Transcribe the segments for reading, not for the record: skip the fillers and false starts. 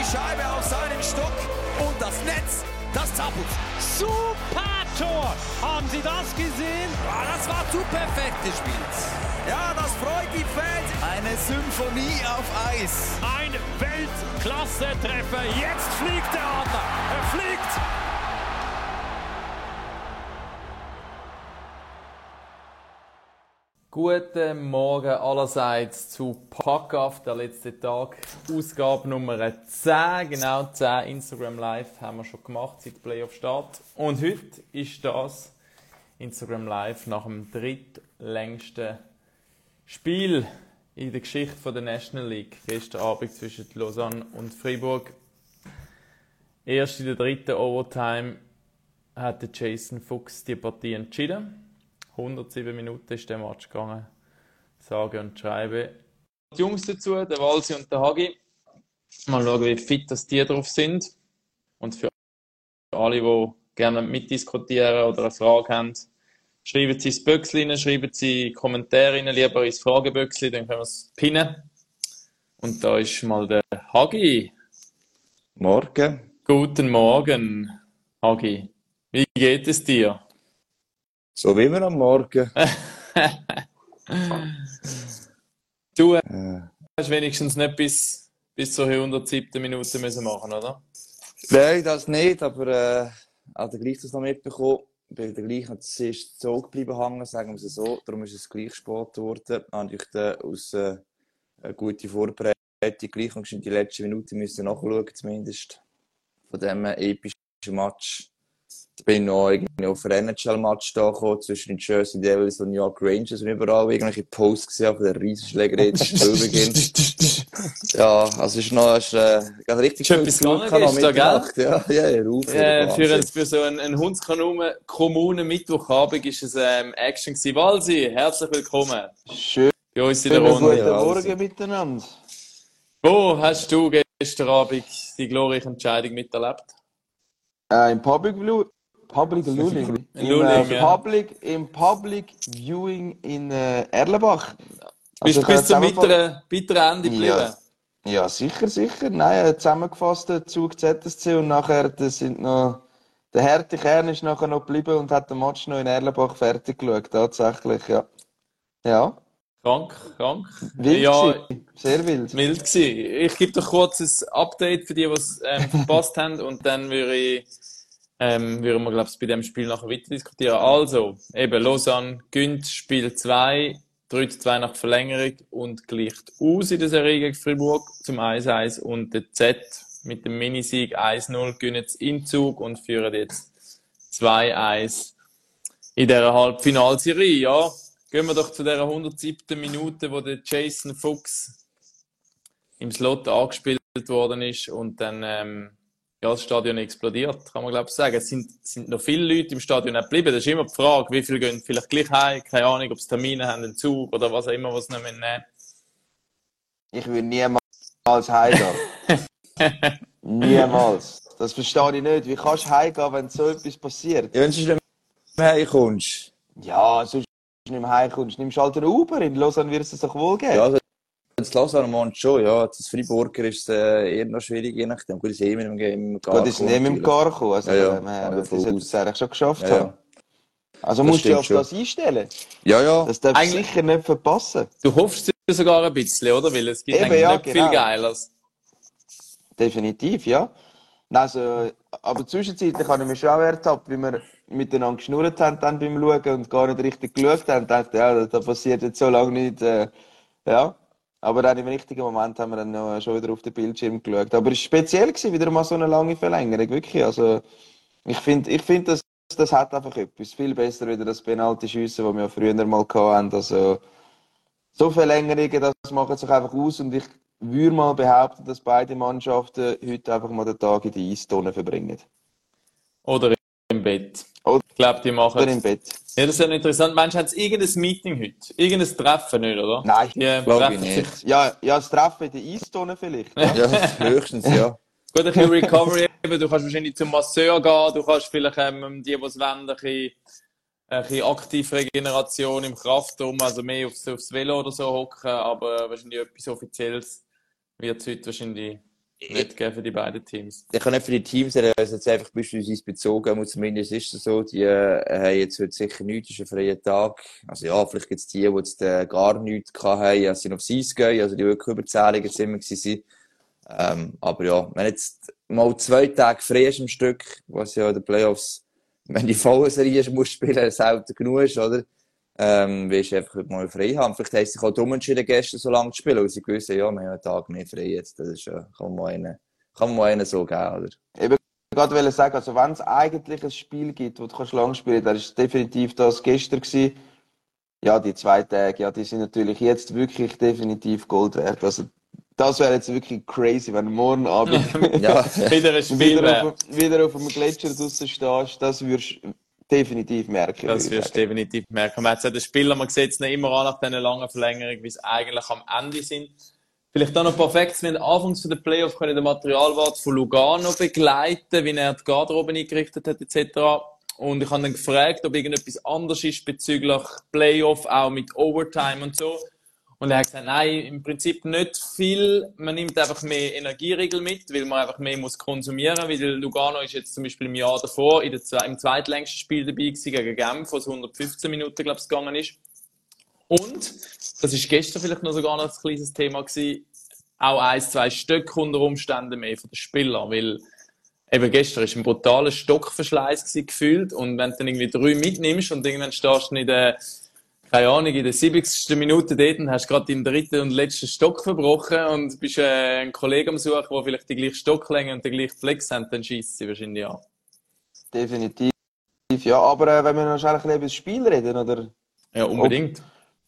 Scheibe auf seinen Stock und das Netz, das zappelt. Super Tor! Haben Sie das gesehen? Das war zu perfekt gespielt. Ja, das freut die Fans. Eine Symphonie auf Eis. Ein Weltklasse-Treffer. Jetzt fliegt der Adler. Er fliegt! Guten Morgen allerseits zu Packaft, der letzte Tag, Ausgabe Nummer 10, genau 10 Instagram Live haben wir schon gemacht seit Playoff Start. Und heute ist das Instagram Live nach dem drittlängsten Spiel in der Geschichte der National League. Gestern Abend zwischen Lausanne und Fribourg. Erst in der dritten Overtime hat der Jason Fuchs die Partie entschieden. 107 Minuten ist der Match gegangen. Sage und schreibe. Die Jungs dazu, der Walsi und der Hagi. Mal schauen, wie fit das die drauf sind. Und für alle, die gerne mitdiskutieren oder eine Frage haben, schreiben Sie ins Böckchen rein, schreiben Sie Kommentare rein, lieber ins Frageböckchen, dann können wir es pinnen. Und da ist mal der Hagi. Morgen. Guten Morgen, Hagi. Wie geht es dir? So wie immer am Morgen. Du hast wenigstens nicht bis zur 107. Minute müssen machen, oder? Nein, das nicht, aber hat er gleich das noch mitbekommen. Bin der gleich noch zuerst Zug geblieben hängen, sagen wir es so. Darum ist es gleich spät geworden. Habe ich aus einer guten Vorbereitung gleich noch in die letzten Minuten müssen nachschauen, zumindest von diesem epischen Match. Ich bin noch irgendwie auf einen NHL-Match da gekommen, zwischen den Jersey Devils und New York Rangers und überall irgendwelche Posts gesehen von der Riesenschlägerei jetzt Spielbeginn. Ja, also ist noch ganz richtig schon etwas gegangen gestern, gell? Ja, für so einen Hundskommune Mittwochabend ist es Action gewesen. Walsi, herzlich willkommen. Schön. Bei uns in der Runde. Guten Morgen miteinander. Wo hast du gestern Abend die glorreiche Entscheidung miterlebt? Im Public Viewing. Im Public Viewing in Erlenbach. Bist du bis zum bitteren Ende geblieben? Ja, sicher. Nein, zusammengefasster Zug ZSC und nachher der harte Kern ist nachher noch geblieben und hat den Match noch in Erlenbach fertig geschaut, tatsächlich, ja. Ja. Krank. Wild ja, gewesen. Sehr wild. Wild gewesen. Ich gebe doch kurz ein Update für die es verpasst haben und dann würden wir, glaube ich, bei dem Spiel nachher weiter diskutieren. Also, eben, Lausanne gönnt Spiel 2, 3:2 nach Verlängerung und gleicht aus in der Serie gegen Fribourg zum 1:1 und der Z mit dem Minisieg 1:0 gönnen es in Zug und führen jetzt 2:1 in dieser Halbfinalserie. Ja, gehen wir doch zu dieser 107. Minute, wo der Jason Fuchs im Slot angespielt worden ist und dann das Stadion explodiert, kann man glaube ich sagen. Es sind noch viele Leute im Stadion geblieben. Das ist immer die Frage, wie viele gehen vielleicht gleich heim, keine Ahnung, ob sie Termine haben, einen Zug oder was auch immer, was sie nicht nehmen. Ich würde niemals heimgehen. Niemals. Das verstehe ich nicht. Wie kannst du heimgehen, wenn so etwas passiert? Ja, wenn du nicht mehr heimkommst. Ja, sonst nicht mehr heimkommst. Nimmst du halt einen Uber. In Lausanne wird es doch wohl geben. Ja, also das Lausanne meint schon, ja. Das Friburger ist eher noch schwierig, je nachdem. Gut, ist mit dem Gar. Gut, ist nicht mit dem Gar gekommen. Also, die sollten es eigentlich schon geschafft haben. Also musst du dich auf das einstellen. Ja. Das darfst du sicher nicht verpassen. Du hoffst dir sogar ein bisschen, oder? Weil es gibt eigentlich nicht viel Geiles. Definitiv, ja. Also, aber zwischenzeitlich habe ich mich schon auch ertappt, wie wir miteinander geschnurrt haben dann beim Schauen und gar nicht richtig geschaut haben. Ich dachte, ja, da passiert jetzt so lange nichts. Ja. Aber dann im richtigen Moment haben wir dann noch schon wieder auf den Bildschirm geschaut. Aber es war speziell gewesen, wieder mal so eine lange Verlängerung, wirklich. Also, ich finde, das hat einfach etwas. Viel besser wieder das Penalty-Schiessen, das wir ja früher mal hatten. Also, so Verlängerungen, das macht sich einfach aus. Und ich würde mal behaupten, dass beide Mannschaften heute einfach mal den Tag in die Eistonne verbringen. Oder im Bett. Ich glaube, die machen. Oder im Bett. Ja, das ist ja interessant. Meinst du, haben sie irgendein Meeting heute? Irgendein Treffen nicht, oder? Nein, glaube ich nicht. Ja, das Treffen in der Eistonne vielleicht. Ja, höchstens, ja. Gut, ein bisschen Recovery. Du kannst wahrscheinlich zum Masseur gehen. Du kannst vielleicht die es wollen, ein bisschen Aktivregeneration im Kraftraum, also mehr aufs Velo oder so hocken. Aber wahrscheinlich etwas Offizielles wird es heute wahrscheinlich nicht geben für die beiden Teams. Ich kann nicht für die Teams sagen, also jetzt einfach beispielsweise bezogen, aber zumindest ist es so, die haben jetzt heute sicher nichts, ist ein freier Tag. Also ja, vielleicht gibt es die jetzt gar nichts gehabt haben, also sind aufs Eis gehen, also die wirklich überzählig jetzt immer gewesen sind. Aber ja, wenn jetzt mal 2 Tage frei ist am Stück, was ja in den Playoffs, wenn die vollen Serie musst spielen, selten genug ist, oder? Willst du einfach mal frei haben. Vielleicht haben sie sich auch darum entschieden, gestern so lange zu spielen, weil sie gewusst haben, ja, wir haben einen Tag mehr frei jetzt. Das ist, kann man mal einen so geben, oder? Eben, ich wollte gerade sagen, also wenn es eigentlich ein Spiel gibt, wo du lang spielen kannst, dann ist es definitiv das gestern gewesen. Ja, die 2 Tage, ja, die sind natürlich jetzt wirklich definitiv Gold wert. Also, das wäre jetzt wirklich crazy, wenn du morgen Abend ja, wieder ein Spiel wieder auf dem Gletscher draussen stehst. Das würdest du definitiv merken. Das wirst du definitiv merken. Man hat es den Spieler, man sieht es nicht immer an nach dieser langen Verlängerung, wie sie eigentlich am Ende sind. Vielleicht auch noch perfekt, wir haben anfangs von der Playoff können den Materialwart von Lugano begleiten, wie er die Garderobe eingerichtet hat, etc. Und ich habe dann gefragt, ob irgendetwas anders ist bezüglich Playoff, auch mit Overtime und so. Und er hat gesagt, nein, im Prinzip nicht viel. Man nimmt einfach mehr Energieriegel mit, weil man einfach mehr muss konsumieren. Weil Lugano ist jetzt zum Beispiel im Jahr davor im zweitlängsten Spiel dabei gewesen, gegen Genf, wo es 115 Minuten, glaube ich, gegangen ist. Und, das ist gestern vielleicht noch sogar noch ein kleines Thema gewesen, auch 1-2 Stück unter Umständen mehr von den Spielern. Weil eben gestern ist ein brutaler Stockverschleiß gewesen, gefühlt. Und wenn du dann irgendwie 3 mitnimmst und irgendwann stehst du in der keine Ahnung, in der 70. Minute dort und hast gerade deinen 3. und letzten Stock verbrochen und bist einen Kollegen am Suchen, der vielleicht die gleiche Stocklänge und den gleichen Flex hat, dann schießt sie wahrscheinlich an. Definitiv, ja. Aber wenn wir noch schnell über das Spiel reden, oder? Ja, unbedingt.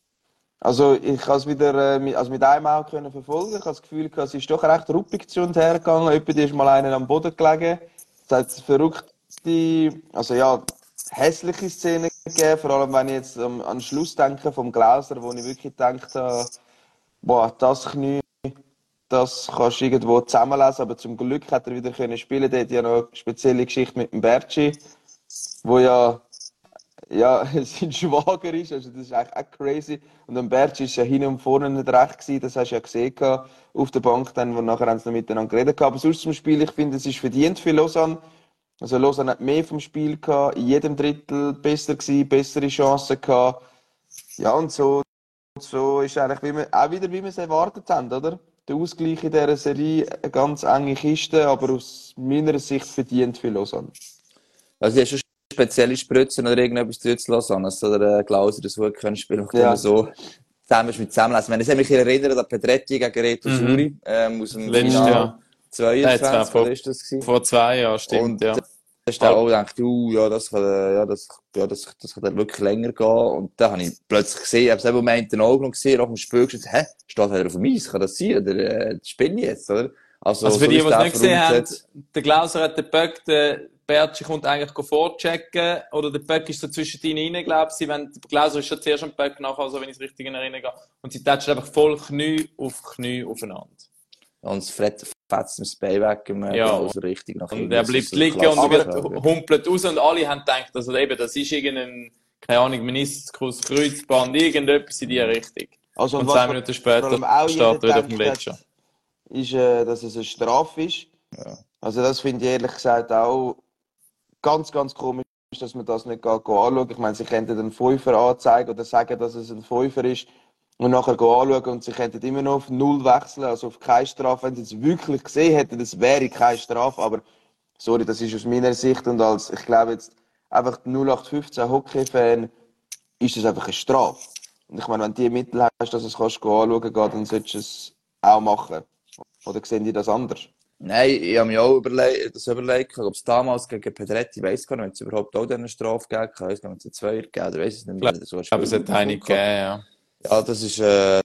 Also ich kann es wieder also mit einem Auge können verfolgen. Ich habe das Gefühl, es ist doch recht ruppig zu und her gegangen. Jemand ist mal einen am Boden gelegen. Es hat verrückte, also ja, hässliche Szenen gegeben, vor allem wenn ich jetzt an den Schluss denke vom Glauser, wo ich wirklich gedacht habe, boah, das Knie, das kannst du irgendwo zusammenlesen, aber zum Glück hat er wieder können spielen. Der hat ja noch eine spezielle Geschichte mit dem Bertschi, wo ja sein Schwager ist, also das ist eigentlich auch crazy. Und am Bertschi ist ja hin und vorne nicht recht gewesen, das hast du ja gesehen auf der Bank, dann, wo nachher haben sie noch miteinander geredet. Aber sonst zum Spiel, ich finde, es ist verdient für Lausanne. Also Lausanne hat mehr vom Spiel gehabt, in jedem Drittel besser gewesen, bessere Chancen gehabt. Ja, und so ist eigentlich wie wir es erwartet haben, oder? Der Ausgleich in dieser Serie, eine ganz enge Kiste, aber aus meiner Sicht verdient für Lausanne. Also, hast du spezielle Spritzen oder irgendetwas zu Lausanne, also der Glauser das gut können spielen, ja. So zusammenlesen. Wenn ich mich erinnere, an Pedretti gegen Reto Suri, aus dem Finale 22, oder ist das gewesen? Vor 2 Jahren, stimmt, und ja. Da hast du auch gedacht, das kann dann wirklich länger gehen. Und dann habe ich plötzlich gesehen, ich habe es eben Moment in den Augen gesehen, auf dem Spiel gesagt, steht er auf dem Eis, kann das sein? Oder spiele ich jetzt, oder? Also für die, die es nicht gesehen haben, der Glauser hat den Böck, der Bertschi kommt eigentlich vorchecken, oder der Böck ist so zwischen ihnen rein, glaube ich. Der Glauser ist schon zuerst am Böck nachher, also wenn ich es richtig in Erinnerung habe. Und sie tätschen einfach voll Knie aufeinander. Und es fetzt das Bein weg, also richtig nach hinten. Und er bleibt liegen und humpelt raus und alle haben gedacht, also eben, das ist irgendein, keine Ahnung, Meniskus, Kreuzband, irgendetwas in diese Richtung. Also, und 2 Minuten später steht er wieder auf dem Gletscher. Ist, dass es eine Strafe ist. Ja. Also das finde ich ehrlich gesagt auch ganz, ganz komisch, dass man das nicht anschauen. Ich meine, sie könnten einen Fünfer anzeigen oder sagen, dass es ein Fünfer ist und nachher anschauen und sie könnten immer noch auf 0 wechseln, also auf keine Strafe. Wenn sie es wirklich gesehen hätten, das wäre keine Strafe, aber sorry, das ist aus meiner Sicht und ich glaube jetzt einfach 0815 Hockey-Fan ist das einfach eine Strafe. Und ich meine, wenn du die Mittel hast, dass du es anschauen kannst, dann solltest du es auch machen. Oder sehen die das anders? Nein, ich habe mir auch überlegt, ob es damals gegen Pedretti, ich weiss gar nicht, wenn es überhaupt auch eine Strafe gegeben hat, ich weiss gar nicht, ob es 2 gegeben oder weiss es nicht mehr. Aber es hat eine gegeben, ja. Ja, das ist,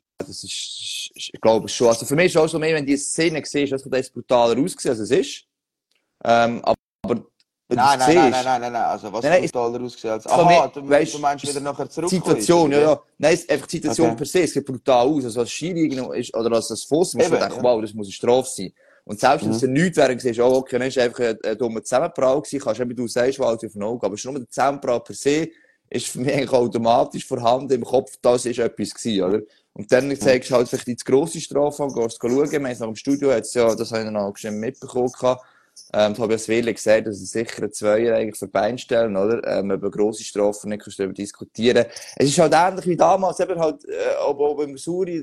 ich glaube schon. Also für mich ist es auch so mehr, wenn du die Szene siehst, dass es brutaler aussieht, als es ist. Aber nein. Also was brutaler aussieht als... Aha, du meinst wieder nachher zurückkommen. Situation, ja. Nein, einfach die Situation per se, es sieht brutal aus. Also als Schiri ist, oder als Fuss, musst du denken, wow, das muss eine Strafe sein. Und selbst wenn es nichts wäre, siehst du, okay, dann ist einfach ein dummer Zusammenprall gewesen, kannst eben, du sagst, weil auf den Augen, aber schon nur der Zusammenprall per se ist für mich eigentlich automatisch vorhanden im Kopf, das ist etwas gewesen, oder? Und dann zeigst du halt vielleicht die grosse Strafe an, gehst schauen. Wir haben es nach dem Studio, das habe ich noch geschrieben mitbekommen. Tobias Wille gesagt, dass er sicher einen Zweier eigentlich für Bein stellen, oder? Über grosse Strafen nicht kannst du darüber diskutieren. Es ist halt ähnlich wie damals, eben halt, ob im Missouri,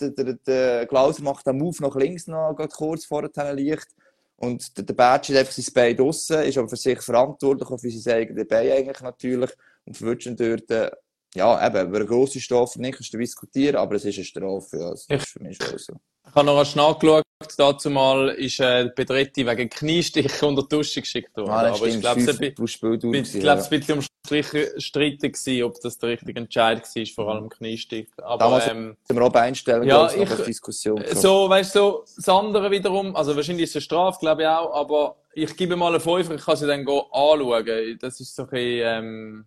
der Glauser macht den Move nach links noch, gerade kurz vor der Licht. Und der Badge hat einfach sein Bein draussen, ist aber für sich verantwortlich, auch für sein eigenes Bein eigentlich natürlich. Und verwirrt ihn dort, ja, eben, über eine grosse Strafe nicht kannst du diskutieren, aber es ist eine Strafe, ja. Das ist für mich schon so. Ich habe noch rasch nachgeschaut, dazu mal ist Bedretti wegen Kniestich unter die Dusche geschickt worden. Ah, aber ich glaube, es war ein bisschen umstritten gewesen, ob das der richtige Entscheid war, vor allem Kniestich. Aber, damals sind wir auch einstellen, ja, noch eine Diskussion. So, weißt du, so, das andere wiederum, also wahrscheinlich ist es eine Strafe, glaube ich auch, aber ich gebe mal einen Fünfer, ich kann sie dann anschauen. Das ist so ein bisschen,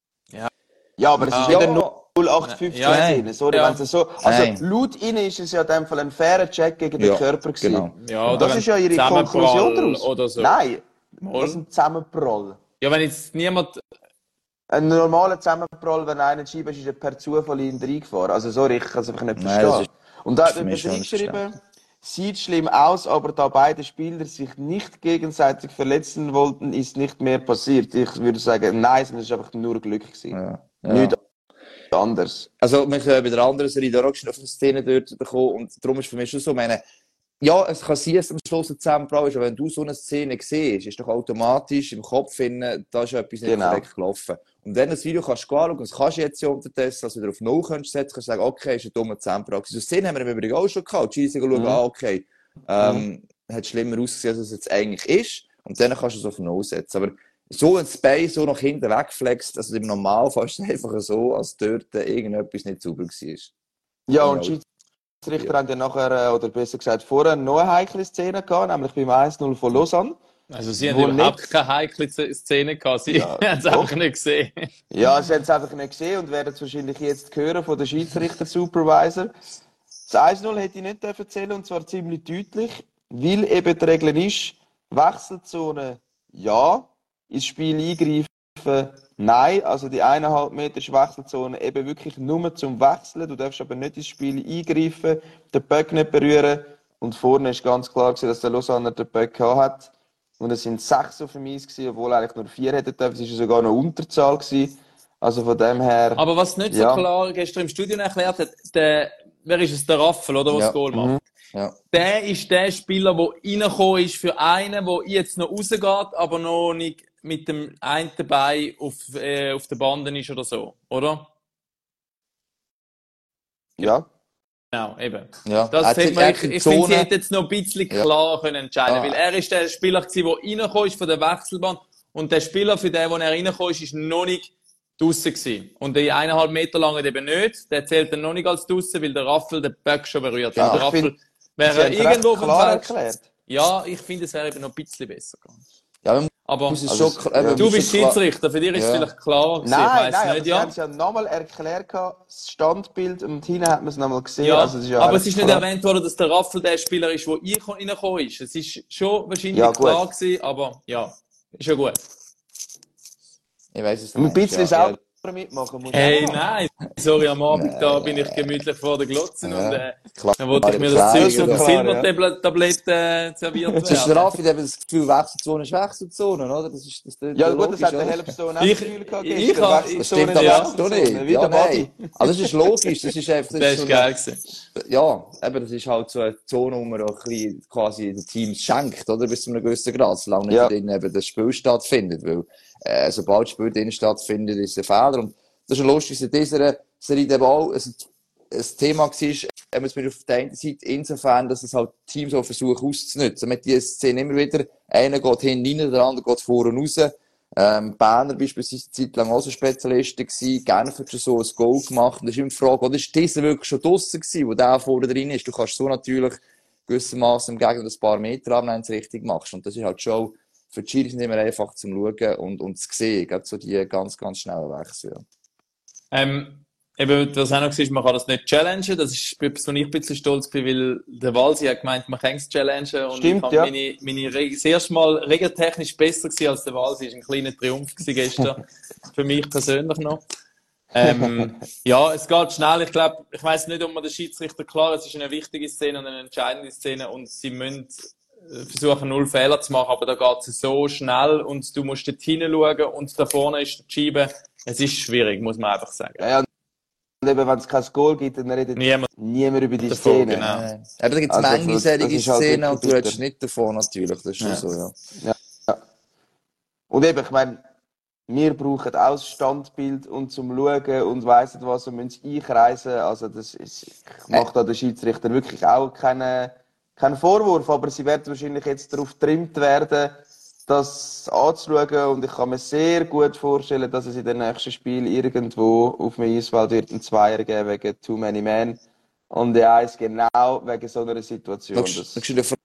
Ja, aber es ist wieder 0815 ja, sorry, ja. wenn es so, also laut ihnen ist es ja in dem Fall ein fairer Check gegen den Körper gewesen. Genau. Ja, Und das ist ja ihre Konklusion daraus. oder so. Nein, das ist ein Zusammenprall. Ja, wenn jetzt niemand... Ein normaler Zusammenprall, wenn einer Scheibe ist, ist er per Zufall in ihn reingefahren. Also sorry, ich kann es einfach nicht verstehen. Und da hat jemand geschrieben, sieht schlimm aus, aber da beide Spieler sich nicht gegenseitig verletzen wollten, ist nicht mehr passiert. Ich würde sagen, nein, es war einfach nur Glück gewesen. Ja. Nicht anders. Also, wir können bei der anderen Serie da auch schon auf eine Szene dort bekommen und darum ist für mich schon so, ja, es kann sein, dass am Schluss ein Zusammenprall ist, aber wenn du so eine Szene siehst, ist doch automatisch im Kopf finden, da ist etwas nicht korrekt gelaufen. Und wenn du das Video kannst anschauen, das kannst du jetzt ja unterdessen, also wieder auf Null kannst setzen, kannst du sagen, okay, ist ein dummer Zusammenprall. So Szene haben wir im Übrigen auch schon gehabt. Die Schieße schauen, okay, hat schlimmer ausgesehen, als es jetzt eigentlich ist. Und dann kannst du es auf Null setzen. Aber so ein Space so nach hinten wegflext, also im Normalfall ist es einfach so, als dort irgendetwas nicht sauber war. Ja, und die Schiedsrichter haben dann nachher, oder besser gesagt vorher, noch eine heikle Szene gehabt, nämlich beim 1-0 von Lausanne. Also sie haben überhaupt keine heikle Szene gehabt, sie haben es einfach nicht gesehen. Ja, sie haben es einfach nicht gesehen und werden es wahrscheinlich jetzt hören von den Schiedsrichter-Supervisor. Das 1-0 hätte ich nicht erzählen und zwar ziemlich deutlich, weil eben die Regel ist, Wechselzone ja, ins Spiel eingreifen, nein. Also die 1,5 Meter Wechselzone eben wirklich nur zum Wechseln. Du darfst aber nicht ins Spiel eingreifen, den Böck nicht berühren. Und vorne ist ganz klar gewesen, dass der Lausanner den Böck hat. Und es sind 6 auf dem Eis gewesen, obwohl eigentlich nur 4 hätten dürfen. Es war sogar noch Unterzahl gewesen. Also von dem her... Aber was nicht so klar gestern im Studio erklärt hat, wer ist es? Der Raffel, oder? Was das Goal macht. Ja. Der ist der Spieler, der reingekommen ist für einen, der jetzt noch rausgeht, aber noch nicht mit dem einen Bein auf der Bande ist oder so, oder? Ja. Genau, eben. Ja. Das ich finde, sie hätte jetzt noch ein bisschen klar können entscheiden, weil er ist der Spieler gewesen, der reingekommen ist von der Wechselbahn und der Spieler, für den, wo er reingekommen ist noch nicht draussen gewesen. Und die 1,5 Meter lange eben nicht, der zählt dann noch nicht als draussen, weil der Raffel den Böck schon berührt. Ja, der Raffel wäre irgendwo vom klar Feld. erklärt. Ja, ich finde, es wäre eben noch ein bisschen besser gegangen. Ja, aber du bist Schiedsrichter, für dich ist es vielleicht klar gewesen, nein, ich weiss nein, nicht, sie haben es ja nochmal erklärt, das Standbild, und hinten hat man es nochmal gesehen. Ja, also es ist ja aber es ist nicht klar. erwähnt worden, dass der Raffel der Spieler ist, der reingekommen ist. Es ist schon wahrscheinlich klar gewesen, aber ja, ist ja gut. Ich weiss es Ein nicht. bisschen selber mitmachen muss. Hey, nein, sorry, am Abend da bin ich gemütlich vor der Glotze und dann wollte ich mir klar, das Zeug auf dem klar, Silbertablett serviert Das ist der werden. Raffi, der hat das Gefühl, Wechselzone ist Wechselzone, oder? Das ist Ja gut, das logisch, hat der oder? Helpstone auch Ich- das Gefühl gehabt. ich gestern. hab- Das Wechselzone, stimmt aber ja. doch nicht. wie Ja, der nein. Body. Also das ist logisch, das ist einfach... Das ist geil gewesen. Ja, eben, das ist halt so eine Zone, wo man auch ein bisschen quasi den Teams schenkt, oder? Bis zu einem gewissen Grad, solange nicht drin eben das Spiel stattfindet, weil, sobald das Spiel drin stattfindet, ist es ein Fehler. Und das ist lustig, dass in dieser Serie eben auch ein Thema war, eben jetzt auf der einen Seite insofern, dass es halt Teams auch versuchen auszunutzen. Man hat diese Szene immer wieder, einer geht hinten rein, der andere geht vorne raus. Berner beispielsweise eine Zeit lang auch so Spezialisten gewesen, Genf hat schon so ein Goal gemacht, und da ist immer die Frage, oder ist dieser wirklich schon draussen gewesen, wo der vorne drin ist? Du kannst so natürlich gewissermaßen im Gegner ein paar Meter haben, wenn du es richtig machst. Und das ist halt schon, für die Schiris nicht mehr einfach zum Schauen und zu sehen, gerade so die ganz, ganz schnellen Wechsel. Ja. Eben, was auch noch war, man kann das nicht challengen. Das ist etwas, wo ich ein bisschen stolz bin, weil der Walsi hat gemeint, man kann es challengen. Und Stimmt, ich habe das erste Mal regeltechnisch besser gewesen als der Walsi. Das war ein kleiner Triumph gewesen gestern. Für mich persönlich noch. Ja, es geht schnell. Ich glaube, ich weiss nicht, ob man den Schiedsrichter, klar, es ist eine wichtige Szene und eine entscheidende Szene und sie müssen versuchen, 0 Fehler zu machen, aber da geht es so schnell und du musst dort hinschauen und da vorne ist die Scheibe. Es ist schwierig, muss man einfach sagen. Ja, und eben, wenn es kein Goal gibt, dann redet niemand über die davon, Szene. genau. Aber da gibt es Also, manche das solche ist halt Szenen und du wirklich redest nicht davon, natürlich. Das ist schon so, ja. Und eben, ich meine, wir brauchen auch das Standbild und zum Schauen und weiss nicht was und müssen es einkreisen. Also ich mache da den Schiedsrichter wirklich auch keinen Vorwurf, aber sie werden wahrscheinlich jetzt darauf getrimmt werden, das anzuschauen und ich kann mir sehr gut vorstellen, dass es in den nächsten Spielen irgendwo auf dem Eisfeld wird einen Zweier geben wegen Too Many Men und der Eis genau wegen so einer Situation. Das bin ich fast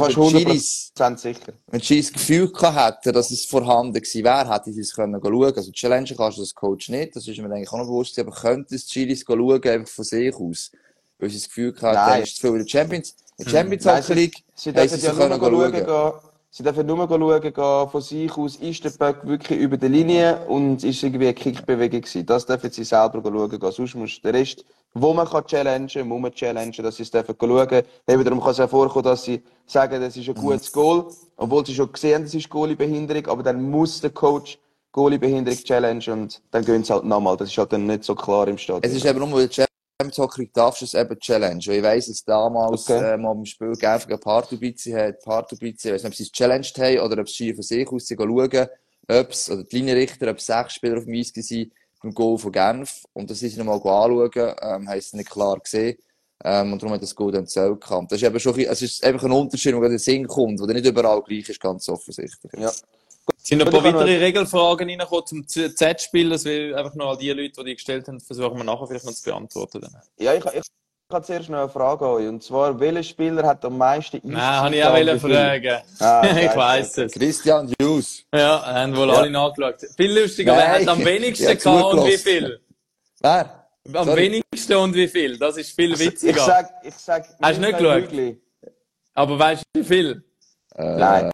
100% sicher. Wenn Ski das Gefühl gehabt hätte, dass es vorhanden gewesen wäre, hätte sie es schauen können. Also Challenge kannst du als Coach nicht, das ist mir eigentlich auch noch bewusst, aber könnte es Chilis schauen, einfach von sich aus. Weil sie das Gefühl gehabt haben, es ist zu viel in der Champions Hockey League, sie dürfen ja nur schauen. Sie dürfen nur schauen, von sich aus, ist der Puck wirklich über der Linie und ist irgendwie eine Kickbewegung gewesen. Das dürfen sie selber schauen gehen. Sonst muss der Rest, wo man challengen, muss man challengen, dass sie es dürfen schauen. Eben darum kann es auch vorkommen, dass sie sagen, das ist ein gutes Goal, obwohl sie schon gesehen haben, das ist Goalie-Behinderung, aber dann muss der Coach Goalie-Behinderung challengen und dann gehen sie halt nochmal. Das ist halt dann nicht so klar im Stadion. Es ist eben nur, weil Champions Hockey darfst du es eben Challenge. Ich weiss, dass damals mal im Spiel Genf gegen Pardubice hat. Pardubice, ich weiss nicht, ob sie es challenged haben oder ob sie von sich aus schauen, ob es, oder die Linienrichter, ob 6 Spieler auf dem Eis waren beim Goal von Genf. Und das ist sie nochmal anschauen, haben sie nicht klar gesehen. Und darum hat das Goal dann zählt gehabt. Das ist eben schon, es ist einfach ein Unterschied, der in den Sinn kommt, der nicht überall gleich ist, ganz offensichtlich. Ja. Es sind noch ein paar weitere Regelfragen reingekommen zum Z-Spiel, das will einfach noch all die Leute, die gestellt haben, versuchen wir nachher vielleicht noch zu beantworten. Ja, ich habe zuerst noch eine Frage an euch. Und zwar, welcher Spieler hat am meisten Eiszeit? Nein, habe ich auch fragen. Ich weiss es. Christian Hughes. Ja, haben wohl alle nachgeschaut. Viel lustiger, wer hat am wenigsten gehabt und wie viel? Wer? Am wenigsten und wie viel? Das ist viel witziger. Ich sag hast du nicht geschaut? Aber weißt du wie viel? Nein.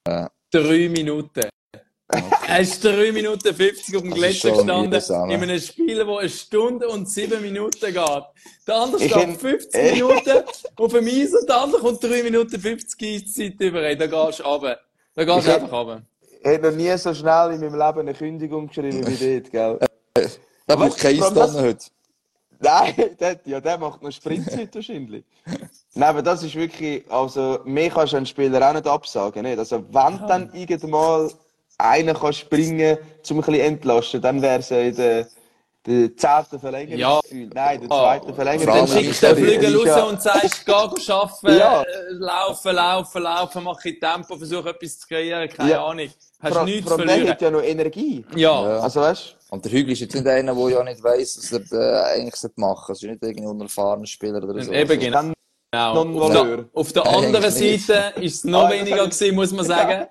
3 Minuten. Okay. Er ist 3 Minuten 50 auf dem Gletscher gestanden, in einem Spiel, das 1 Stunde und 7 Minuten geht. Der andere steht 50 Minuten auf dem Eis und der andere kommt 3 Minuten 50 Eiszeit über. Da gehst du runter. Da gehst du einfach runter. Ich habe noch nie so schnell in meinem Leben eine Kündigung geschrieben wie dort, gell? Da braucht keine Eistonne heute. Nein, der macht noch Sprintzeit wahrscheinlich. Nein, aber das ist wirklich, also, mehr kannst du einen Spieler auch nicht absagen, nicht? Also, wenn dann irgendwann einer kann springen, um ein bisschen entlasten, dann wäre es ja in der 10. Verlängerung. Ja. Nein, der 2. Verlängerung. Dann schickst du den Flügel raus und sagst, geh arbeiten, Ja. laufen, mach in Tempo, versuch etwas zu kreieren, keine Ahnung. Hast nichts zu Der verlieren. hat ja noch Energie. Ja. Also, weißt Und der Hügel ist jetzt nicht einer, der ja nicht weiss, was er eigentlich machen sollte. Also nicht irgendein unerfahrener Spieler oder so. Eben genau. dann Auf der anderen Seite ist es noch weniger gewesen, muss man sagen.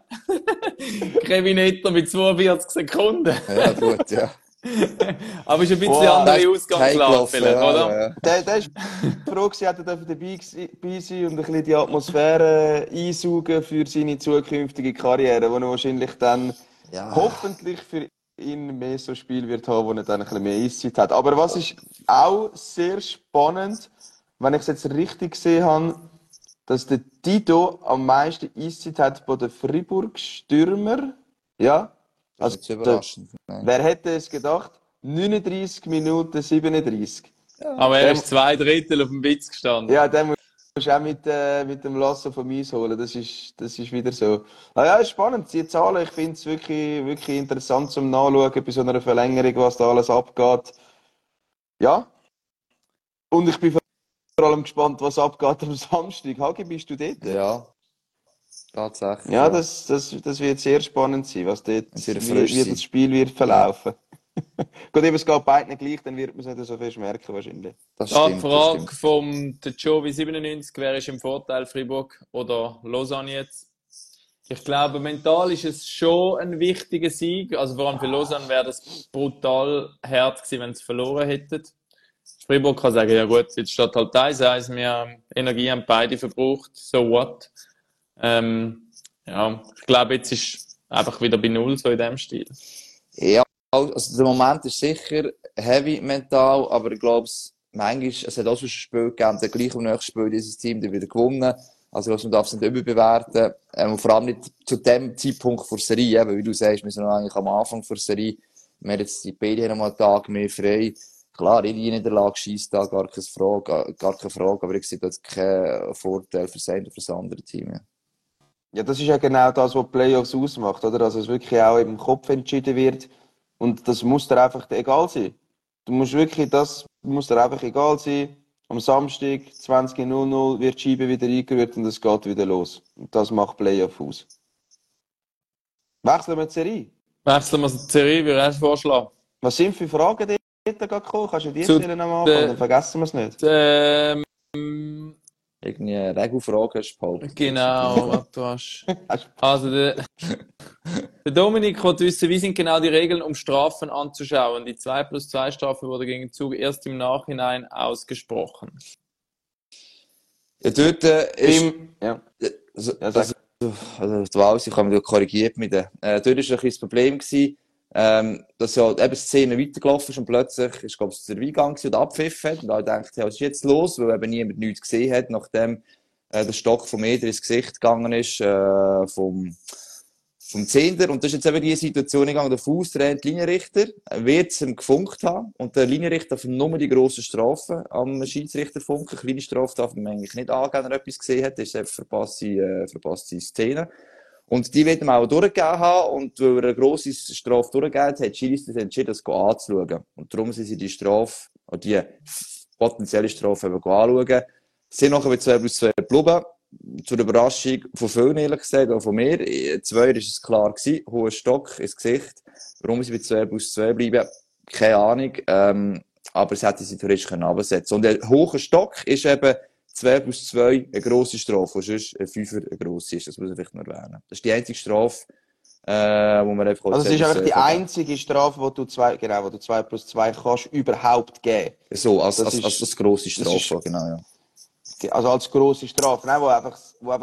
Kevin Etter mit 42 Sekunden. Ja, gut, ja. Aber ist ein bisschen andere Ausgangslage vielleicht, oder? Ja. Der ist froh, sie hätte dabei sein und ein bisschen die Atmosphäre einsaugen für seine zukünftige Karriere, wo er wahrscheinlich dann hoffentlich für ihn mehr so Spiel wird haben, wo er dann ein bisschen mehr Eiszeit hat. Aber was ist auch sehr spannend, wenn ich es jetzt richtig gesehen habe, dass der Tito am meisten Eiszeit hat bei den Fribourg-Stürmer. Ja? Das ist überraschend. Wer hätte es gedacht? 39 Minuten 37. Aber er ist 2/3 auf dem Witz gestanden. Ja, den musst du auch mit dem Lasso vom Eis holen. Das ist wieder so. Ja, spannend. Die Zahlen, ich finde es wirklich, wirklich interessant zum Nachschauen bei so einer Verlängerung, was da alles abgeht. Ja. Und ich bin vor allem gespannt, was abgeht am Samstag. Hagi, bist du dort? Ja. Tatsächlich. Ja, das wird sehr spannend sein, was dort, wie das Spiel wird verlaufen. Gut, eben, es geht beiden gleich, dann wird man es nicht so viel merken wahrscheinlich. Das stimmt, die Frage vom Jovi 97, wer ist im Vorteil, Fribourg oder Lausanne jetzt? Ich glaube, mental ist es schon ein wichtiger Sieg. Also vor allem für Lausanne wäre das brutal hart gewesen, wenn sie verloren hätten. Fribourg kann sagen, ja gut, jetzt steht halt 1-1, wir haben Energie haben beide verbraucht, so what? Ja, ich glaube, jetzt ist einfach wieder bei Null, so in dem Stil. Ja, also der Moment ist sicher heavy mental, aber ich glaube, manchmal, es hat auch schon ein Spiel gegeben, dann gleich im nächsten Spiel dieses Team dann wieder gewonnen. Also, man darf es nicht überbewerten. Und vor allem nicht zu dem Zeitpunkt vor der Serie, eben, wie du sagst, wir sind noch eigentlich am Anfang der Serie. Wir haben jetzt die beiden noch mal einen Tag mehr frei. Klar, jede Niederlage scheisst da, gar keine Frage, aber ich sehe da jetzt keinen Vorteil für das eine oder für das andere Team. Ja. Ja, das ist ja genau das, was die Playoffs ausmacht, oder? Also, es wirklich auch im Kopf entschieden wird. Und das muss dir einfach egal sein. Du musst wirklich, das muss dir einfach egal sein. Am Samstag, 20:00, wird die Scheibe wieder eingerührt und es geht wieder los. Und das macht Playoff aus. Wechseln wir die Serie. Wechseln wir die Serie, wie hast du vorschlagen? Was sind für Fragen dort gekommen? Kannst du die Zu stellen am Anfang? Dann vergessen wir es nicht. Irgendwie eine Regelfrage hast du behauptet. Genau, was du hast. Also, der Dominik wollte wissen, wie sind genau die Regeln, um Strafen anzuschauen? Die 2+2 Strafe wurde gegen Zug erst im Nachhinein ausgesprochen. Ja, dort ist... Ja. Also, die Walsi kann man korrigiert mit den. Dort war ein bisschen das Problem gewesen, dass ja eben die Szene weitergelaufen ist und plötzlich ist, glaube ich, der Eingang oder Abpfiff hat. Und da dachte ich, was ist jetzt los? Weil eben niemand nichts gesehen hat, nachdem der Stock vom Eder ins Gesicht gegangen ist, vom Zehnder. Und das ist jetzt eben die Situation gegangen, der Fuß rennt, Linienrichter, wird es ihm gefunkt haben. Und der Linienrichter darf nur die grosse Strafe am Schiedsrichter funken. Kleine Strafe darf man eigentlich nicht angeben, wenn er etwas gesehen hat. Das ist einfach verpasste Szene. Und die wird ihm auch durchgegeben haben. Und weil er eine grosse Strafe durchgegeben hat, hat Schiris entschieden, das anzuschauen. Und darum sind sie die Strafe, oder die potenzielle Strafe eben anschauen. Sie sind nachher bei 2+2 geblieben. Zur Überraschung von vielen, ehrlich gesagt, auch von mir. 2 war es klar gewesen. Hoher Stock ins Gesicht. Warum sie bei 2+2 bleiben? Keine Ahnung. Aber es hätte sie theoretisch absetzen können. Und ein hoher Stock ist eben 2+2 eine grosse Strafe, wo sonst ein 5er eine grosse ist. Das muss ich vielleicht noch erwähnen. Das ist die einzige Strafe, wo man einfach... Also es ist einfach die einzige Strafe, wo du 2+2 kannst überhaupt geben. So, als grosse Strafe, genau, ja. Also als grosse Strafe, nein, wo einfach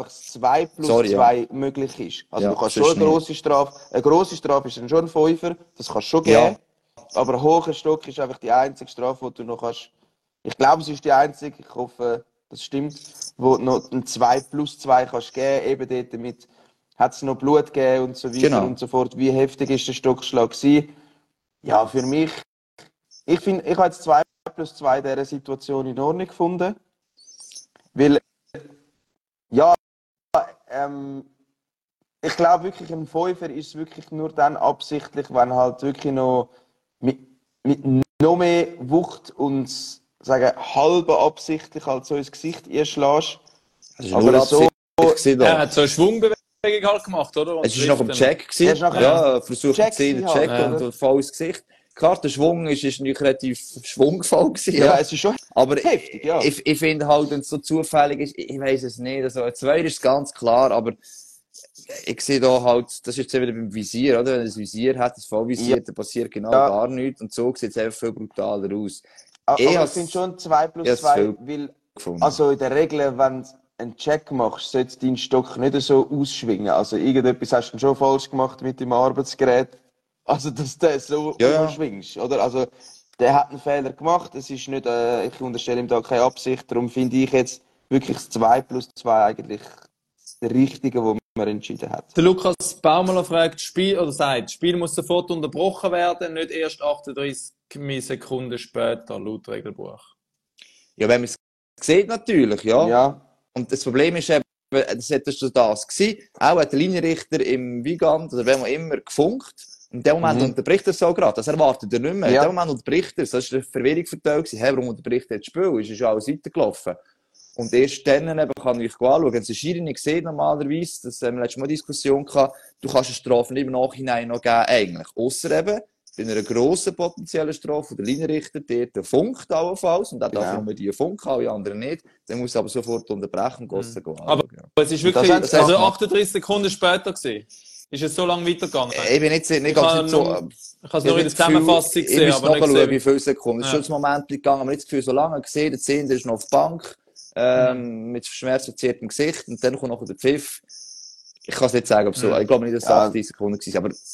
2+2 möglich ist. Also ja, du kannst schon eine grosse Strafe ist dann schon ein 5er, das kannst du schon geben. Ja. Aber ein hoher Stock ist einfach die einzige Strafe, die du noch kannst. Ich glaube, es ist die einzige, ich hoffe, das stimmt, wo du noch ein 2+2 kannst geben, eben dort damit hat es noch Blut gegeben und so weiter und so fort. Wie heftig ist der Stockschlag gewesen? Ja, für mich, ich habe jetzt 2+2 in dieser Situation in Ordnung gefunden. Weil, ja, ich glaube wirklich, ein Fünfer ist wirklich nur dann absichtlich, wenn halt wirklich noch mit noch mehr Wucht und sagen, halbe absichtlich halt so ins Gesicht einschlägst. Aber so, er hat so eine Schwungbewegung halt gemacht, oder? Es war noch im Check gewesen. Ja, versucht zu ziehen, Check und voll ins Gesicht. Klar, der Schwung ist nicht relativ schwungvoll gewesen. Ja, es ist schon aber heftig, ja. Ich finde halt, wenn es so zufällig ist, ich weiss es nicht. Also, 2 ist ganz klar, aber ich sehe da halt, das ist jetzt wieder beim Visier, oder? Wenn er das Visier hat, das Vollvisier, dann passiert genau gar nichts und so sieht es einfach viel brutaler aus. Aber ich finde schon 2+2, weil, also in der Regel, wenn du einen Check machst, sollte dein Stock nicht so ausschwingen. Also irgendetwas hast du schon falsch gemacht mit dem Arbeitsgerät. Also, dass du so umschwingst, oder? Also, der hat einen Fehler gemacht. Es ist nicht, ich unterstelle ihm da keine Absicht. Darum finde ich jetzt wirklich das 2+2 eigentlich das Richtige, was man entschieden hat. Der Lukas Baumeler fragt, das Spiel muss sofort unterbrochen werden, nicht erst 38 Sekunden später, laut Regelbuch. Ja, wenn man es sieht, natürlich, ja. Und das Problem ist eben, das gewesen. Auch hat der Linienrichter im Wiegand oder wer immer gefunkt. In dem Moment unterbricht er so gerade. Das erwartet er nicht mehr. In dem Moment unterbricht er es. Das war eine Verwirrung verteilt. Hey, warum unterbricht er das Spiel? Ist ja alles weitergelaufen. Und erst dann eben kann ich anschauen. Wenn es ein Schiri nicht sieht, normalerweise, das haben wir letztes Mal eine Diskussion gehabt, du kannst eine Strafe nicht im Nachhinein noch geben, eigentlich. Ausser eben, bei einer grossen potenziellen Strafe, der Linienrichter, der funkt allenfalls, und der darf nur die funken, alle anderen nicht. Dann muss er aber sofort unterbrechen und gehen. Aber es ist wirklich, also 38 Sekunden später gewesen. Ist es so lange weitergegangen? Ich bin nicht ganz so. Ich habe es nur in der Zusammenfassung gesehen, aber nicht gesehen. Wie viele Sekunden. Es ist schon ein Moment gegangen, aber nicht das Gefühl, so lange gesehen. Der Zehnder ist noch auf der Bank, mit schmerzverzerrtem Gesicht, und dann kommt noch der Pfiff. Ich kann es nicht sagen, ob so, ich glaube nicht, dass es 38 Sekunden waren, aber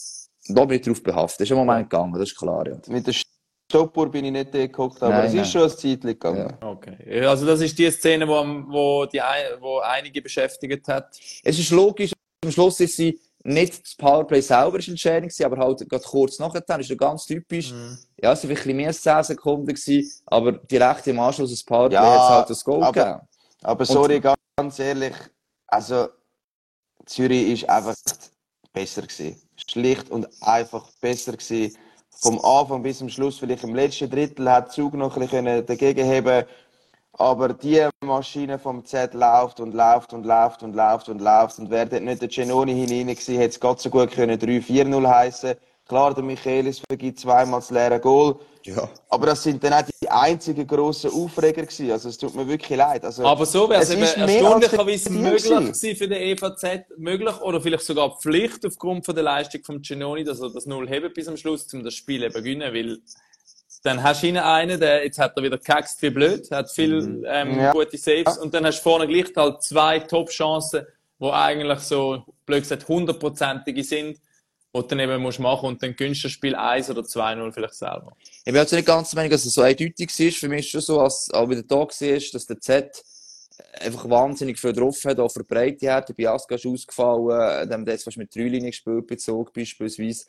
Da bin ich drauf behaftet. Das ist ein Moment gegangen, das ist klar. Ja. Mit der Stoppuhr bin ich nicht geguckt, aber es ist schon ein Zeitchen gegangen. Ja. Okay. Also das ist die Szene, wo einige beschäftigt hat. Es ist logisch, am Schluss ist sie nicht das Powerplay selber ist entscheidend gewesen, aber halt gerade kurz nachher, das ist ja ganz typisch. Ja, es war ein bisschen mehr als 10 Sekunden gewesen, aber direkt im Anschluss des Powerplay hat es halt das Goal gegeben. Aber sorry, ganz ehrlich, also Zürich ist einfach besser gewesen. Schlicht und einfach besser gewesen. Vom Anfang bis zum Schluss, vielleicht im letzten Drittel hat Zug noch ein bisschen dagegen heben. Aber die Maschine vom Z läuft und läuft und läuft und läuft und läuft. Und wäre dort nicht der Genoni hinein gewesen, hätte es Gott so gut können 3-4-0 heissen. Klar, der Michaelis vergibt zweimal das leere Goal. Ja. Aber das sind dann auch die einzigen grossen Aufreger gewesen. Also es tut mir wirklich leid. Also, aber so wäre es eben erstaunlicherweise möglich gewesen für den EVZ. Möglich oder vielleicht sogar Pflicht aufgrund von der Leistung vom Genoni, dass er das 0 hebt bis am Schluss, um das Spiel eben zu gewinnen. Weil dann hast du hinten einen, jetzt hat er wieder gehaxt wie blöd, hat viel gute Saves und dann hast du vorne gleich halt 2 Top-Chancen, die eigentlich so, blöd gesagt, 100%ige sind, die du dann eben machen musst und dann gewinnst du das Spiel 1 oder 2-0 vielleicht selber. Ich bin also nicht ganz der Meinung, dass es so eindeutig war. Für mich ist es schon so, als auch wieder da war, dass der Z einfach wahnsinnig viel drauf hat, auch für die Breite her. Der Biasca ist ausgefallen, dem hat jetzt fast mit 3 Linien gespielt, bezogen beispielsweise.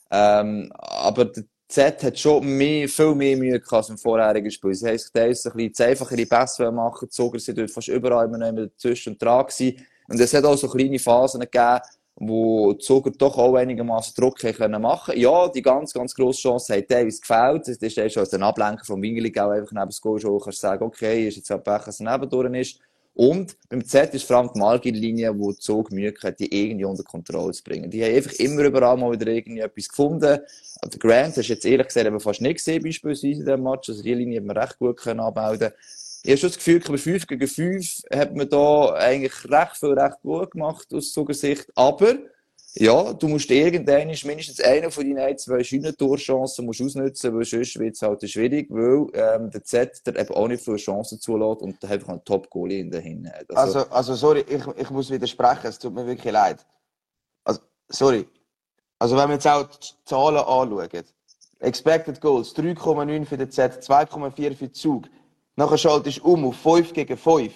Aber der Z hat schon viel mehr Mühe gehabt als im vorherigen Spiel. Sie haben sich teils ein bisschen einfachere Pässe machen, Zoger sind dort fast überall immer dazwischen und dran gewesen. Und es hat auch so kleine Phasen gegeben, wo die Zoger doch auch einigermaßen Druck machen konnten. Ja, die ganz, ganz grosse Chance hat teilweise gefällt. Das ist erst als ein Ablenker vom Wingeling auch einfach neben das Goal schon kannst du sagen, okay, ist jetzt ein Pech, dass er nebendurch ist. Und beim Z ist vor allem die Malgin-Linie, wo die Zug Mühe hat, die irgendwie unter Kontrolle zu bringen. Die haben einfach immer überall mal wieder irgendwie etwas gefunden. Der Grant hast du jetzt ehrlich gesagt aber fast nicht gesehen, beispielsweise in diesem Match. Also die Linie hat man recht gut anmelden. Ich habe schon das Gefühl, bei 5 gegen 5 hat man da eigentlich recht gut gemacht aus Zuger Sicht. Aber, ja, du musst irgendwann mindestens eine von deinen 2 schönen Torchancen ausnutzen, weil sonst wird es halt schwierig, weil der Z der eben auch nicht viele Chancen zulässt und da einfach einen Top-Goalie in der Hinten hat. Also sorry, ich muss widersprechen, es tut mir wirklich leid. Also, sorry. Also wenn wir jetzt auch die Zahlen anschauen. Expected Goals 3,9 für den Z, 2,4 für den Zug. Nachher schaltest du auf 5 gegen 5.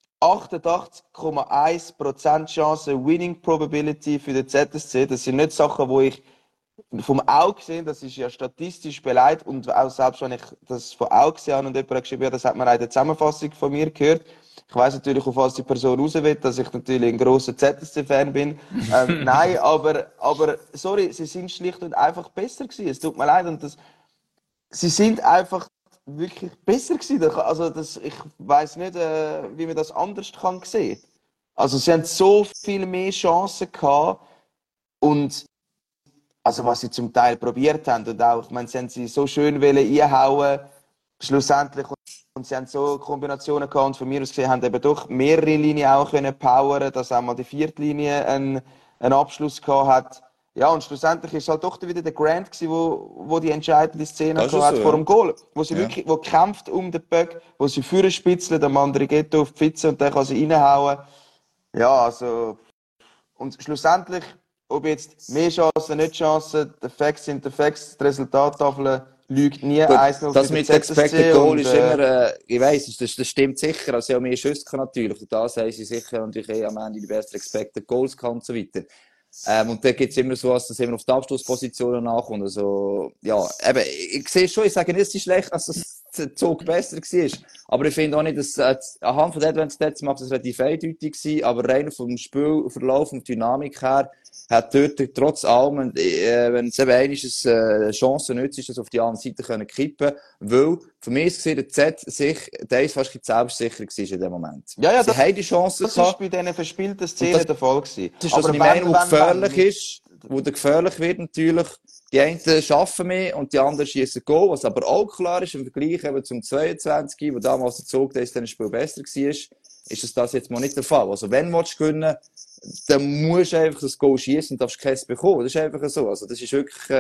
88,1% Chance Winning Probability für den ZSC. Das sind nicht Sachen, die ich vom Auge sehe. Das ist ja statistisch beleidigt. Und auch selbst wenn ich das von Auge sehe und jemand geschrieben hat, das hat man auch in der Zusammenfassung von mir gehört. Ich weiss natürlich, auf was die Person raus will, dass ich natürlich ein grosser ZSC-Fan bin. Nein, aber sorry, sie sind schlicht und einfach besser gewesen. Es tut mir leid. Und sie sind einfach wirklich besser gewesen. Also ich weiss nicht, wie man das anders kann sehen. Also sie haben so viel mehr Chancen gehabt und also was sie zum Teil probiert haben und auch, ich meine, sie haben sie so schön einhauen schlussendlich und sie haben so Kombinationen gehabt und von mir aus gesehen haben eben doch mehrere Linien auch können powern, dass auch mal die 4. Linie einen Abschluss gehabt hat. Ja, und schlussendlich ist es halt doch wieder der Grant gewesen, wo die entscheidende Szene gehabt hat vor dem Goal. Wo sie wirklich, wo kämpft um den Böck, wo sie führen spitzeln, der Mandrighetto auf die Pfütze und dann kann sie reinhauen. Ja, also, und schlussendlich, ob jetzt mehr Chancen, nicht Chancen, die Facts sind die Facts, die Resultattafel lügt nie 1-0 das mit Expected Goal ist immer, ich weiss, das stimmt sicher, also ja mehr Schüsse natürlich, und da sagen sie sicher natürlich am Ende die besten Expected Goals kann und so weiter. Und da gibt es immer so, dass das immer auf die Abschlusspositionen nachkommt. Also, ja, eben, ich sehe schon, ich sage nicht, es ist schlecht, dass der Zug besser war. Aber ich finde auch nicht, dass anhand von Advanced Stats macht das relativ eindeutig sein, aber rein vom Spielverlauf und Dynamik her hat dort trotz allem, wenn es eben eine Chance nützt, ist das auf die andere Seite können kippen, weil für mich ist gesehen, der Z der ist fast selbstsicher gewesen in dem Moment. Ja, sie haben die Chance gehabt. Das war bei diesen verspielten Szenen der Fall gewesen. Das ist das, was ich meine, wo gefährlich ist, wo der gefährlich wird natürlich. Die einen schaffen mehr und die anderen schießen Goal, was aber auch klar ist im Vergleich eben zum 22, wo damals der Zug, der ein Spiel besser war, ist das jetzt mal nicht der Fall. Also wenn du gewinnen willst, dann musst du einfach das Goal schießen und darfst keins bekommen. Das ist einfach so. Also das ist wirklich,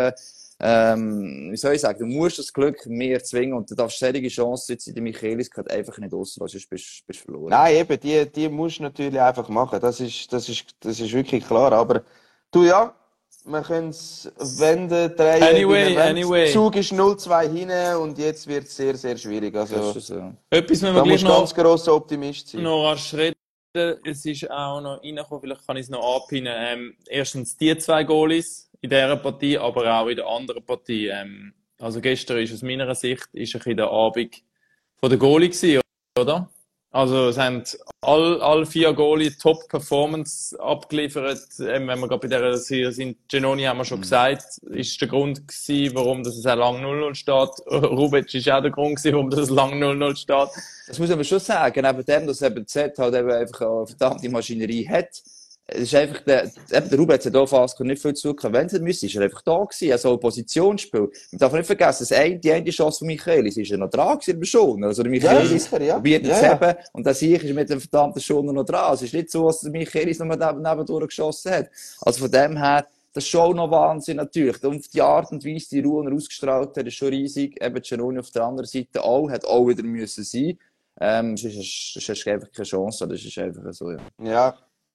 wie soll ich sagen, du musst das Glück mehr zwingen und du darfst solche Chancen jetzt in der Michaelis einfach nicht auslassen, sonst bist du verloren. Nein, eben, die musst du natürlich einfach machen. Das ist wirklich klar. Aber du ja, wir können es wenden, drehen. Anyway. Zug ist 0-2 hinten und jetzt wird es sehr, sehr schwierig. Also, So. Etwas müssen wir da gleich musst du ganz grosser Optimist sein. noch rasch reden. Es ist auch noch reingekommen, vielleicht kann ich es noch anpinnen. Erstens die 2 Goalies in dieser Partie, aber auch in der anderen Partie. Also gestern ist aus meiner Sicht ein bisschen der Abend von der Goalie gewesen, oder? Also es haben all 4 Goalie Top-Performance abgeliefert. Wenn wir gerade bei dieser Serie sind, Giannoni haben wir schon gesagt, ist der Grund gewesen, warum das auch lang 0-0 steht. Rubic ist auch der Grund gewesen, warum das lang 0-0 steht. Das muss man schon sagen, neben dem, dass eben Z halt eben einfach eine verdammte Maschinerie hat. Es ist einfach der Ruben hat ja fast nicht viel zugehört. Wenn es müsste, ist er einfach da gewesen. Also ein Positionsspiel. Man darf nicht vergessen, die eine Chance von Michaelis ist ja noch dran gewesen, schon. Also der Michaelis probiert es eben. Und der Sieg ist mit dem verdammten Schoner noch dran. Es ist nicht so, dass der Michaelis noch nebendurch geschossen hat. Also von dem her, das ist schon noch Wahnsinn natürlich. Und die Art und Weise, die Ruhe ausgestrahlt hat, ist schon riesig. Eben Giannoni auf der anderen Seite auch, hat auch wieder müssen sein. Sonst hast du einfach keine Chance. Das ist einfach so, Ja.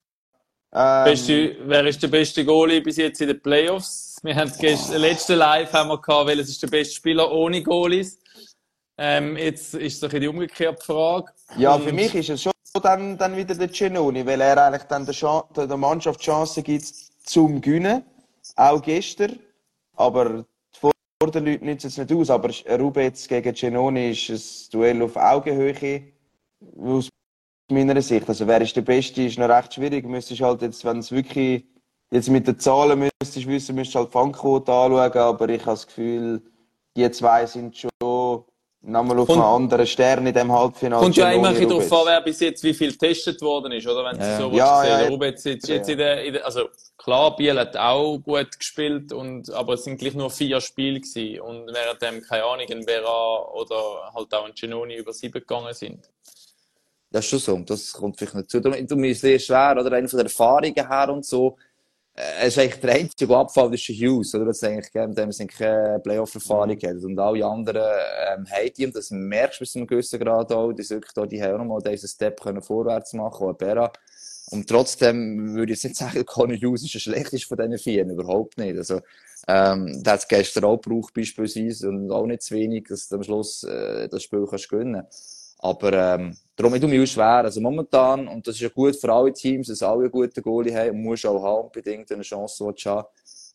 Wer ist der beste Goalie bis jetzt in den Playoffs? Wir haben letzten Live haben wir gehabt, welches ist der beste Spieler ohne Goalies? Jetzt ist es ein bisschen die umgekehrte Frage. Ja, für mich ist es schon dann wieder der Giannoni, weil er eigentlich dann der Mannschaft Chancen gibt zum Gewinnen. Auch gestern. Aber vor den Leuten nützt es nicht aus. Aber Rubez gegen Giannoni ist ein Duell auf Augenhöhe. Aus meiner Sicht. Also wer ist der Beste, ist noch recht schwierig. Müsstest halt jetzt, wenn es wirklich jetzt mit den Zahlen müsstest wissen, müsstest du halt Fangquote anschauen. Aber ich habe das Gefühl, die 2 sind schon nochmal auf einem anderen Stern in diesem Halbfinale. Kommt ja immer darauf an, wer bis jetzt wie viel getestet worden ist, oder? Wenn Sie so sagen. Rubez jetzt in der, also klar, Biel hat auch gut gespielt, aber es sind gleich nur 4 Spiele gewesen. Und währenddem, keine Ahnung, ein Vera oder halt auch ein Giannoni über 7 gegangen sind. Das ist schon so. Das kommt vielleicht nicht zu. Mir ist sehr schwer, oder? Eine von der Erfahrungen her und so. Es ist eigentlich der einzige, der abfällt, ist Hughes, oder? Das ist eigentlich, dem sind keine Playoff-Erfahrung hat. Und alle anderen, haben die, und das merkst du bis zu einem gewissen Grad auch, die haben auch nochmal diesen Step vorwärts machen, auch Bera. Und trotzdem würde ich jetzt nicht sagen, Conor Hughes ist der schlechteste von diesen 4, überhaupt nicht. Also, der hat es gestern auch gebraucht, beispielsweise, und auch nicht zu wenig, dass du am Schluss, das Spiel kannst gewinnen. Aber, darum, ich tue mich auch schwer. Also momentan, und das ist ja gut für alle Teams, dass alle einen guten Goalie haben, und musst auch haben, unbedingt eine Chance zu haben.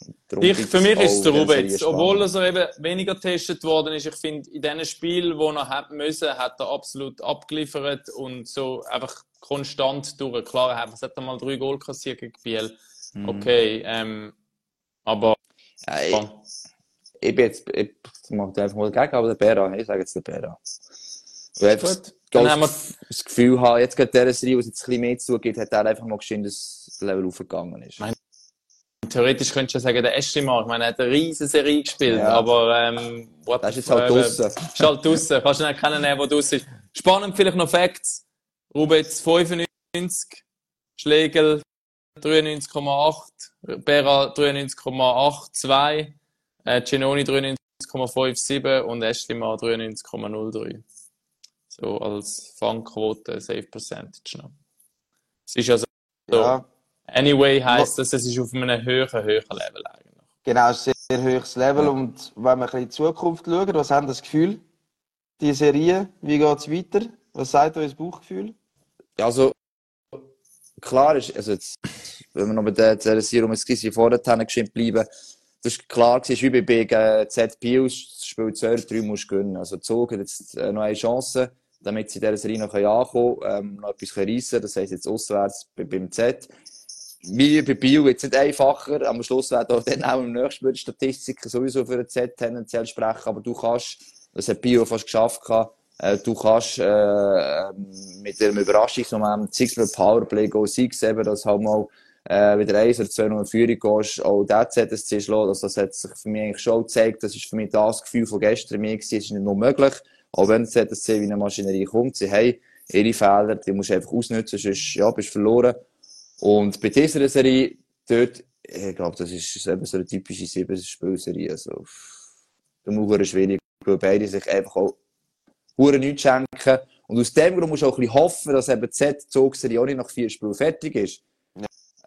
Für mich ist es der Rubez. Obwohl er eben weniger getestet worden ist, ich finde, in diesen Spielen, wo er hat müssen, hat er absolut abgeliefert und so einfach konstant durch. Klar, er hat einmal 3 Goal kassiert gegen Biel. Okay, aber... Ja, ich mache einfach mal dagegen, aber der Bera, ich sage jetzt der Bera. Gut. Dann haben wir das Gefühl haben, jetzt geht dieser Serie, wo es jetzt ein bisschen mehr zugeht, hat er einfach mal geschehen, dass das Level aufgegangen ist. Theoretisch könntest du sagen, der Eschlimann, ich meine, er hat eine riesige Serie gespielt, aber das ist jetzt halt draussen. Ist halt draussen, kannst du nicht kennen, der draussen ist. Spannend vielleicht noch Facts. Rubez 95, Schlegel 93,8, Bera 93,82, Giannoni 93,57 und Eschlimann 93,03. So als Fangquote, Save Percentage noch. Es ist also so, anyway heisst das, es ist auf einem höheren Level eigentlich. Genau, es ist ein sehr hohes Level. Ja. Und wenn wir ein bisschen in die Zukunft schauen, was haben das Gefühl? Die Serie, wie geht es weiter? Was sagt euer Bauchgefühl? Ja, also klar ist, also jetzt, wenn wir noch bei der Serie um es vorher geschehen bleiben, das ist klar gewesen, wie bei gegen ZPU, das Spiel 2-3 musst du gewinnen. Also Zug hat jetzt noch eine Chance, damit sie in dieser Serie noch ankommen, noch etwas reissen können. Das heisst jetzt auswärts beim Z. Wie bei Bio jetzt nicht einfacher. Am Schluss werden auch dann auch im nächsten Spiel die Statistiken sowieso für den Z tendenziell sprechen. Aber du kannst, das hat Bio fast geschafft, du kannst mit einem Überraschungsmoment, sei es mit Powerplay, sei es eben, dass halt mal wieder 1 oder 2 noch in Führung gehst, auch der ZSC schlagen. Also das hat sich für mich eigentlich schon gezeigt. Das ist für mich das Gefühl von gestern mir gewesen. Es ist nicht nur möglich. Auch wenn der ZSC wie eine Maschinerie kommt, sie haben ihre Fehler, die musst du einfach ausnutzen, sonst bist du verloren. Und bei dieser Serie, dort, ich glaube, das ist eben so eine typische 7-Spielserie. Also, da muss es schwierig, weil beide sich einfach auch nichts schenken. Und aus dem Grund musst du auch ein bisschen hoffen, dass eben die Z-Zug-Serie auch nicht nach 4 Spielen fertig ist.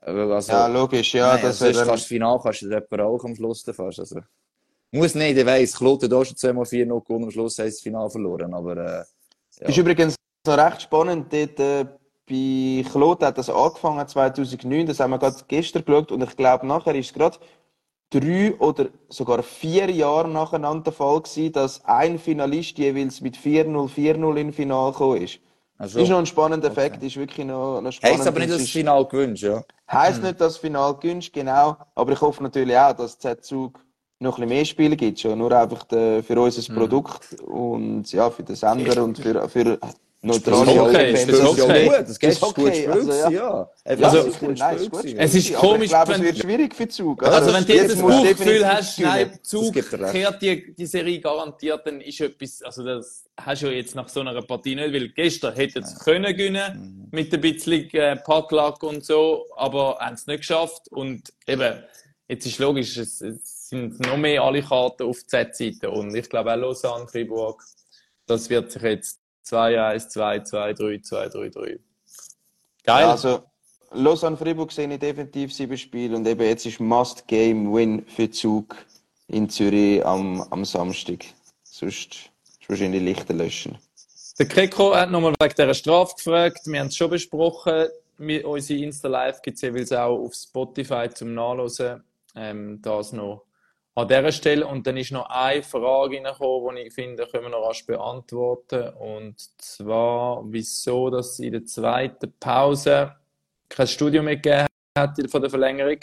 Also, Ja, logisch, ja. nein, Das sonst wäre kannst du Final kannst du jemanden auch am Schluss dann fast. Also, muss nicht, ich weiss, Kloten hat auch schon 2x4 gewonnen, am Schluss haben sie das Final verloren, aber ja. Ist übrigens noch recht spannend. Dort, bei Kloten hat das angefangen 2009, das haben wir gerade gestern geschaut und ich glaube, nachher ist es gerade 3 oder sogar 4 Jahre nacheinander der Fall gewesen, dass ein Finalist jeweils mit 4-0, 4-0 in Finale gekommen ist. Also, Ist noch ein spannender Effekt, ist wirklich noch spannend. heisst aber nicht, dass das Final gewünscht, ja. Heisst nicht, dass das Finale gewünscht, genau. Aber ich hoffe natürlich auch, dass Z-Zug noch ein bisschen mehr Spiele gibt, schon. Nur einfach für unser Produkt und ja, für den Sender und für neutrale okay, Das ist ja okay. gut, das ist Ist okay, gut Spiel also, gewesen, ja. ja. Also, Es ist gut nein, Spiel ist gut gewesen. Es ist Aber komisch, ich glaube, es wenn- wird schwierig für Zug. Also wenn du jetzt ein muss Bauchgefühl definitiv hast, nein, gewinnen. Zug gibt dir recht. kehrt die Serie garantiert, dann ist etwas, also das hast du ja jetzt nach so einer Partie nicht, weil gestern hätten sie können gewinnen mit ein bisschen Packlack und so, aber haben es nicht geschafft und eben, jetzt ist logisch, es sind noch mehr alle Karten auf Z-Seite und ich glaube auch Lausanne, Fribourg, das wird sich jetzt 2-1, 2-2, 3-2, 3-3. Geil. Ja, also Lausanne-Fribourg sehe ich definitiv 7 Spiele und eben jetzt ist Must-Game-Win für Zug in Zürich am Samstag. Sonst ist wahrscheinlich Lichter löschen. Der Keko hat nochmal wegen dieser Strafe gefragt. Wir haben es schon besprochen. Unsere Insta-Live gibt es jeweils auch auf Spotify zum Nachhören. Das noch an dieser Stelle. Und dann ist noch eine Frage reingekommen, die ich finde, können wir noch rasch beantworten. Und zwar, wieso dass in der zweiten Pause kein Studio mehr gegeben hat von der Verlängerung.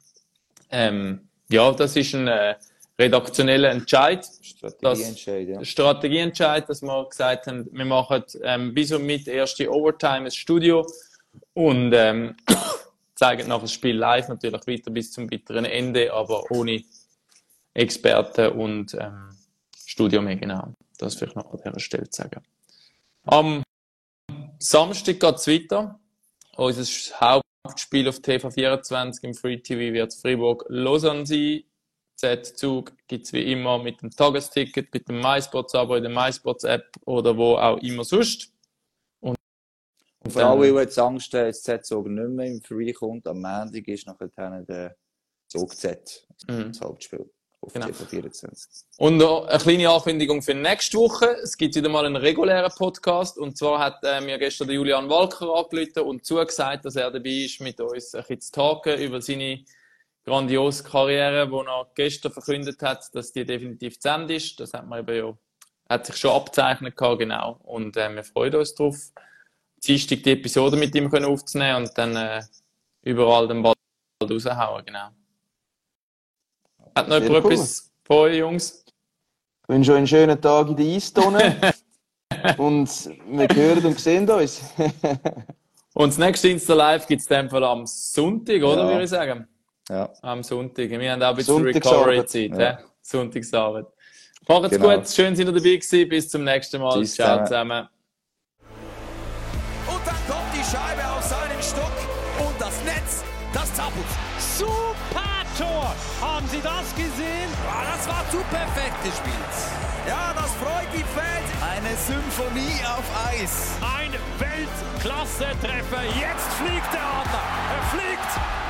Ja, das ist ein redaktioneller Entscheid. Strategieentscheid, ja. Strategieentscheid, dass wir gesagt haben, wir machen bis und mit erste Overtime ein Studio und zeigen nachher das Spiel live natürlich weiter bis zum bitteren Ende, aber ohne Experten und Studio mehr, genau. Das vielleicht noch an dieser Stelle zu sagen. Am Samstag geht es weiter. Unser Hauptspiel auf TV24 im Free TV wird Fribourg-Lausanne sein. Z-Zug gibt es wie immer mit dem Tagesticket, mit dem MySports-Abo in der MySports-App oder wo auch immer sonst. Und für alle, die jetzt Angst haben, dass Z-Zug nicht mehr im Free kommt, am Montag ist nachher der Zug-Z, das Hauptspiel auf Genau. TV24. Und noch eine kleine Ankündigung für nächste Woche. Es gibt wieder mal einen regulären Podcast. Und zwar hat mir gestern der Julian Walker angerufen und zugesagt, dass er dabei ist, mit uns ein bisschen zu talken über seine grandiose Karriere, die er gestern verkündet hat, dass die definitiv zu Ende ist. Das hat man eben ja, hat sich schon abgezeichnet gehabt, genau. Und wir freuen uns drauf, Dienstag die Episode mit ihm aufzunehmen und dann überall den Ball raushauen, genau. Hat noch jemand etwas von euch, Jungs? Ich wünsche euch einen schönen Tag in der Eistonne. Und wir hören und sehen uns. Und das nächste Insta-Live gibt es in dem Fall am Sonntag, oder? Ja. Würde ich sagen. Ja. Am Sonntag. Wir haben auch ein bisschen Sonntagsabend. Recovery-Zeit. Ja. Sonntagsabend. Macht's Genau. gut. Schön, dass ihr dabei gewesen. Bis zum nächsten Mal. Tschüss Ciao zusammen. zusammen. Und dann kommt die Scheibe auf seinen Stock und das Netz, das zappelt. Super Tor! Haben Sie das gesehen? Das war zu perfekt gespielt. Ja, das freut die Fans. Eine Symphonie auf Eis. Ein Weltklasse-Treffer. Jetzt fliegt der Adler. Er fliegt